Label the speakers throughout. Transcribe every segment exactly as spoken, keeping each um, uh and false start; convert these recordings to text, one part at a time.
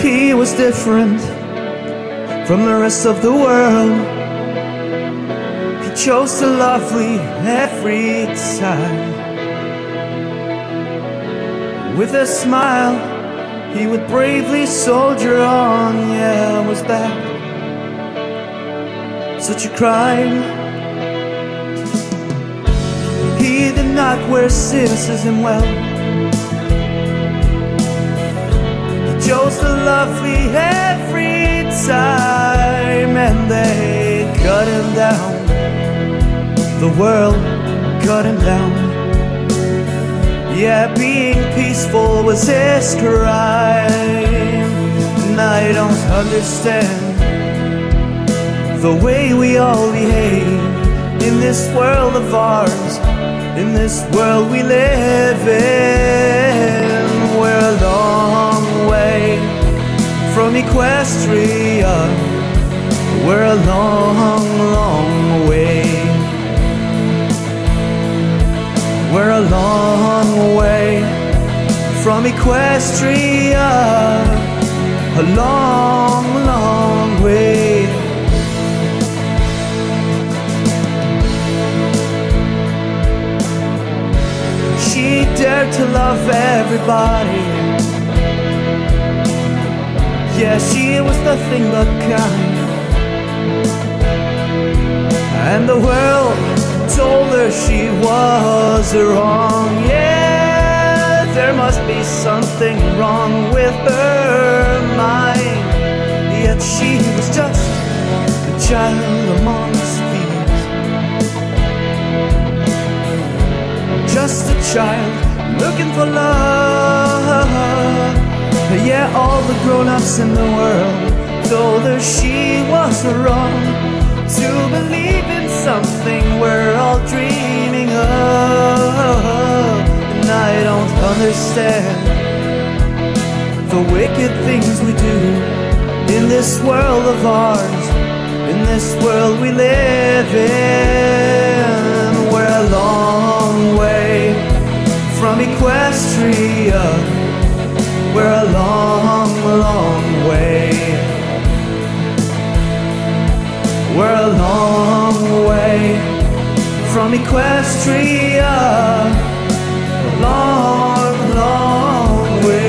Speaker 1: He was different from the rest of the world. He chose to love me every time. With a smile, he would bravely soldier on. Yeah, was that such a crime? He did not wear cynicism well. He chose to love me every time, and they cut him down. The world cut him down. Yeah, being peaceful was his crime. And I don't understand the way we all behave in this world of ours, in this world we live in. We're a long way from Equestria. We're a long, long way. We're a long way from Equestria. A long, long way. She dared to love everybody. Yeah, she was nothing but kind. And the world told her she was wrong. Yeah, there must be something wrong with her mind. Yet she was just a child amongst thieves. Just a child looking for love. Yeah, all the grown-ups in the world told her she was wrong to believe in something we're all dreaming of. And I don't understand the wicked things we do in this world of ours, in this world we live in. We're a long way from Equestria. We're a long, long way. We're a long way from Equestria. A long, long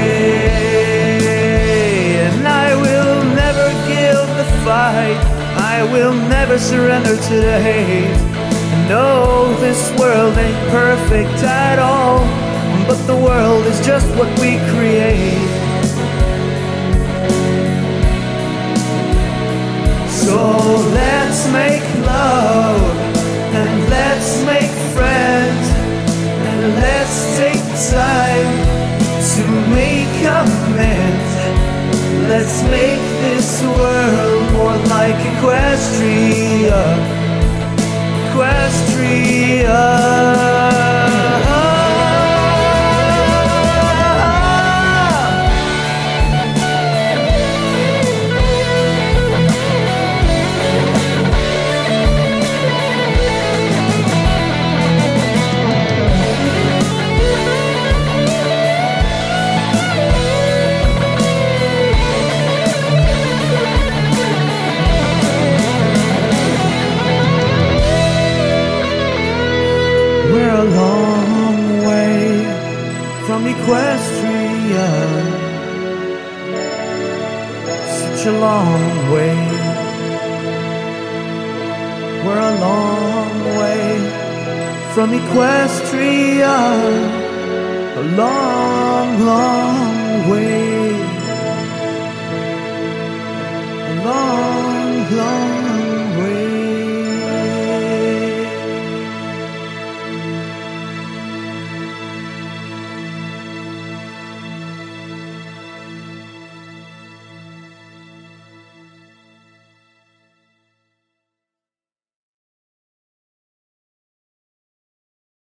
Speaker 1: way. And I will never give the fight. I will never surrender to the hate. No, this world ain't perfect at all, but the world is just what we create. So let's make love, and let's make friends, and let's take time to make amends. Let's make this world more like Equestria. Equestria. We're a long way from Equestria. Such a long way. We're a long way from Equestria. A long, long way. A long, long